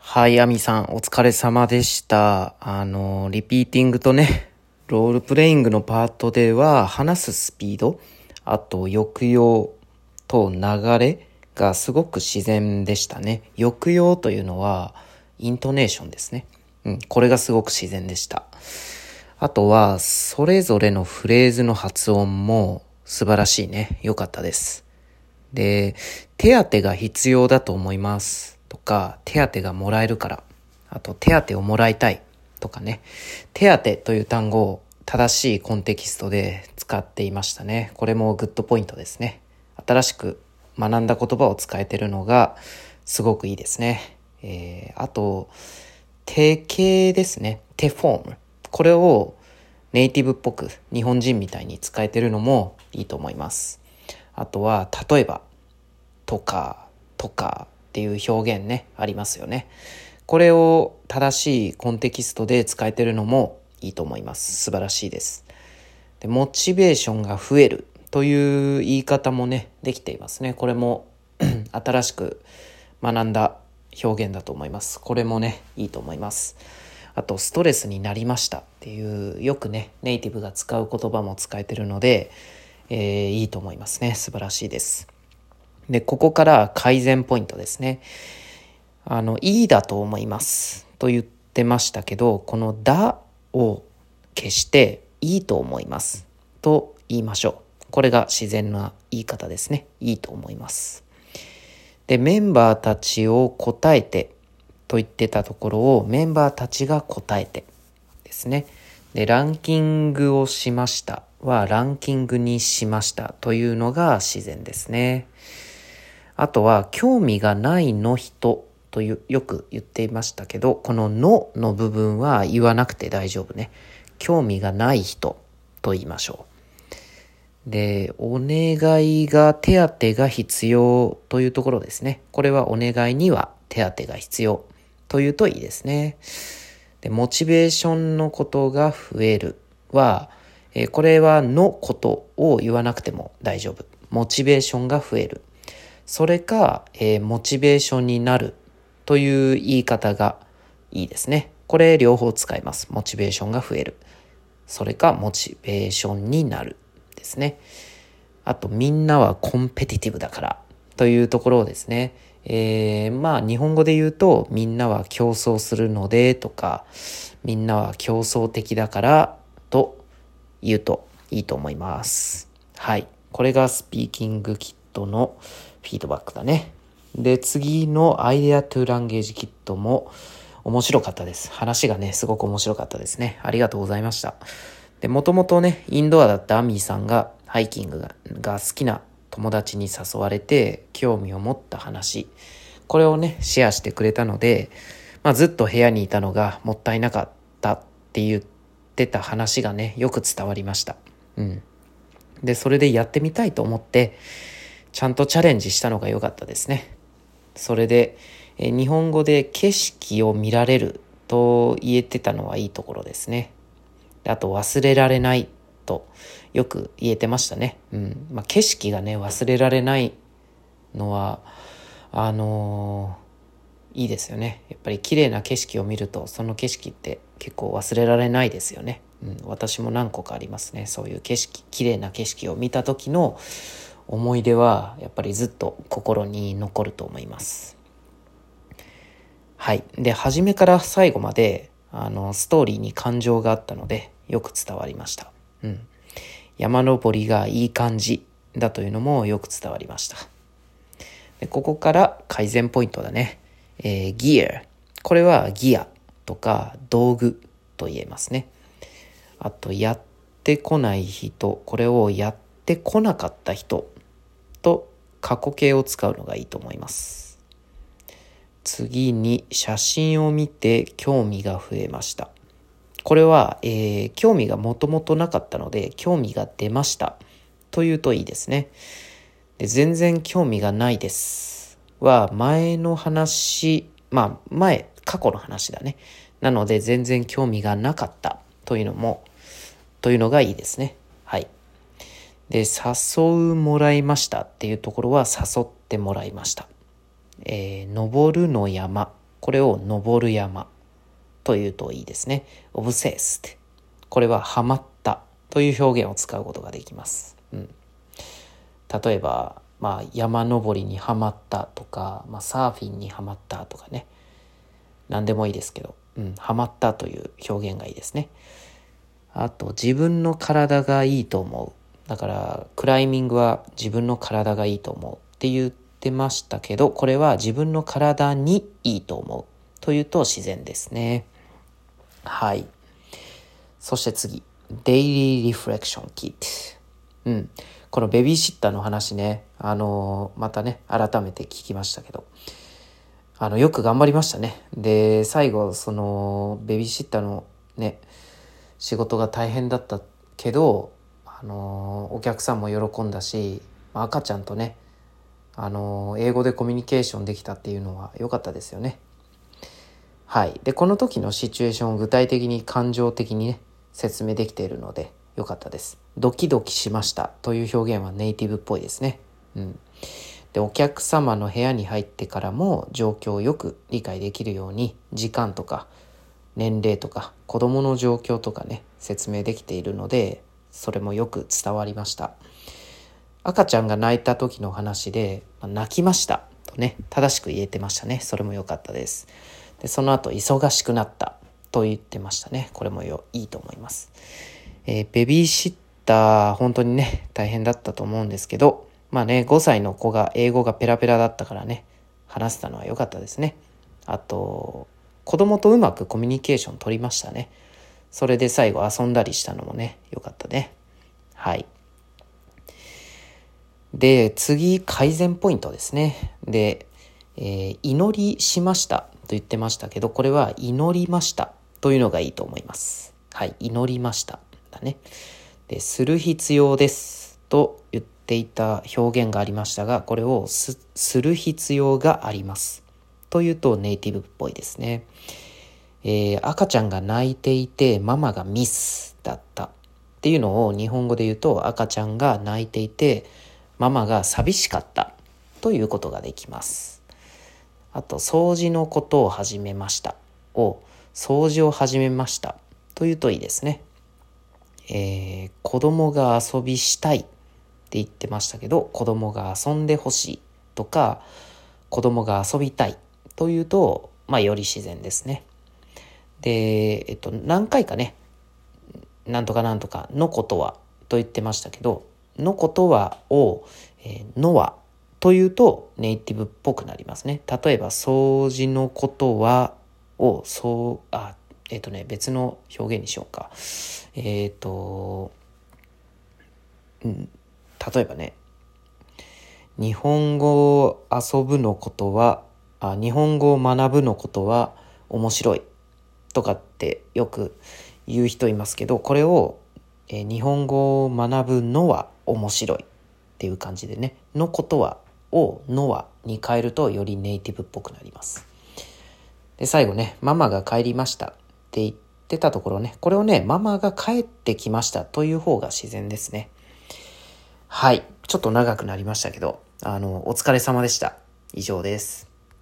はい、アミさん、お疲れ様でした。リピーティングとね、ロールプレイングのパートでは、話すスピード、あと抑揚と流れがすごく自然でしたね。抑揚というのは、イントネーションですね。これがすごく自然でした。あとは、それぞれのフレーズの発音も素晴らしいね。良かったです。で、手当が必要だと思いますとか、手当がもらえるから、あと手当をもらいたいとかね、手当という単語を正しいコンテキストで使っていましたね。これもグッドポイントですね。新しく学んだ言葉を使えてるのがすごくいいですね。あと、手形ですね。手フォーム。これをネイティブっぽく日本人みたいに使えてるのもいいと思います。あとは、例えば、とかっていう表現ね、ありますよね。これを正しいコンテキストで使えてるのもいいと思います。素晴らしいです。で、モチベーションが増えるという言い方もね、できていますね。これも新しく学んだ表現だと思います。これもね、いいと思います。あと、ストレスになりましたっていう、よくね、ネイティブが使う言葉も使えてるので、いいと思いますね。素晴らしいです。で、ここから改善ポイントですね。いいだと思いますと言ってましたけど、このだを消していいと思いますと言いましょう。これが自然な言い方ですね。いいと思います。で、メンバーたちを答えてと言ってたところをメンバーたちが答えてですね。で、ランキングをしましたはランキングにしましたというのが自然ですね。あとは興味がないの人とよく言っていましたけど、こののの部分は言わなくて大丈夫ね。興味がない人と言いましょう。で、お願いが手当が必要というところですね。これはお願いには手当が必要というといいですね。で、モチベーションのことが増えるは、これはのことを言わなくても大丈夫。モチベーションが増える。それか、モチベーションになるという言い方がいいですね。これ両方使います。モチベーションが増える。それか、モチベーションになるですね。あと、みんなはコンペティティブだからというところをですね。日本語で言うと、みんなは競争するのでとか、みんなは競争的だからと言うといいと思います。はい。これがスピーキングキットのフィードバックだね。で、次のアイデアトゥランゲージキットも面白かったです。話がね、すごく面白かったですね。ありがとうございました。で、もともとね、インドアだったアミーさんがハイキングが好きな友達に誘われて興味を持った話。これをね、シェアしてくれたので、ずっと部屋にいたのがもったいなかったって言ってた話がね、よく伝わりました。で、それでやってみたいと思って、ちゃんとチャレンジしたのが良かったですね。それで、日本語で景色を見られると言えてたのはいいところですね。あと忘れられないとよく言えてましたね。景色がね、忘れられないのは、いいですよね。やっぱり綺麗な景色を見ると、その景色って結構忘れられないですよね。私も何個かありますね。そういう綺麗な景色を見た時の思い出はやっぱりずっと心に残ると思います。はい。で、初めから最後までストーリーに感情があったのでよく伝わりました。山登りがいい感じだというのもよく伝わりました。で、ここから改善ポイントだね。ギア。これはギアとか道具と言えますね。あと、やってこない人。これをやってこなかった人と過去形を使うのがいいと思います。次に、写真を見て興味が増えました。これは、興味がもともとなかったので、興味が出ましたというといいですね。で、全然興味がないですは前の話、過去の話だね。なので全然興味がなかったというのがいいですね。はい。で、誘うもらいましたっていうところは誘ってもらいました。登るの山これを登る山というといいですね。obsessed。これはハマったという表現を使うことができます。例えば、山登りにハマったとか、サーフィンにハマったとかね。何でもいいですけど、ハマったという表現がいいですね。あと、自分の体がいいと思う。だから、クライミングは自分の体がいいと思うって言ってましたけど、これは自分の体にいいと思うというと自然ですね。はい。そして次、Daily Reflection Kit。このベビーシッターの話ね、またね、改めて聞きましたけど、よく頑張りましたね。で、最後、ベビーシッターのね、仕事が大変だったけど、お客さんも喜んだし、赤ちゃんとね、英語でコミュニケーションできたっていうのは良かったですよね。はい。で、この時のシチュエーションを具体的に感情的にね、説明できているので良かったです。ドキドキしましたという表現はネイティブっぽいですね。で、お客様の部屋に入ってからも状況をよく理解できるように時間とか年齢とか子供の状況とかね、説明できているので、それもよく伝わりました。赤ちゃんが泣いた時の話で、泣きましたとね、正しく言えてましたね。それも良かったです。で、その後、忙しくなったと言ってましたね。これもいいと思います。ベビーシッター、本当にね、大変だったと思うんですけど、5歳の子が英語がペラペラだったからね、話せたのは良かったですね。あと、子供とうまくコミュニケーション取りましたね。それで最後遊んだりしたのもね、良かったね。はい。で、次、改善ポイントですね。で、祈りしましたと言ってましたけど、これは祈りましたというのがいいと思います。はい、祈りましただね。で、する必要ですと言っていた表現がありましたが、これをする必要がありますというとネイティブっぽいですね。赤ちゃんが泣いていてママがミスだったっていうのを日本語で言うと、赤ちゃんが泣いていてママが寂しかったということができます。あと、掃除のことを始めましたを掃除を始めましたというといいですね。子供が遊びしたいって言ってましたけど、子供が遊んでほしいとか、子供が遊びたいというと、より自然ですね。で、何回かね、なんとかなんとかのことはと言ってましたけど、のことはを、のはというとネイティブっぽくなりますね。例えば、掃除のことはを、別の表現にしようか。例えばね、日本語を遊ぶのことは、日本語を学ぶのことは面白いとかってよく言う人いますけど、これを、日本語を学ぶのは面白いっていう感じでね、のことはをのはに変えるとよりネイティブっぽくなります。で、最後ね、ママが帰りましたって言ってたところね、これをね、ママが帰ってきましたという方が自然ですね。はい、ちょっと長くなりましたけど、お疲れ様でした。以上です。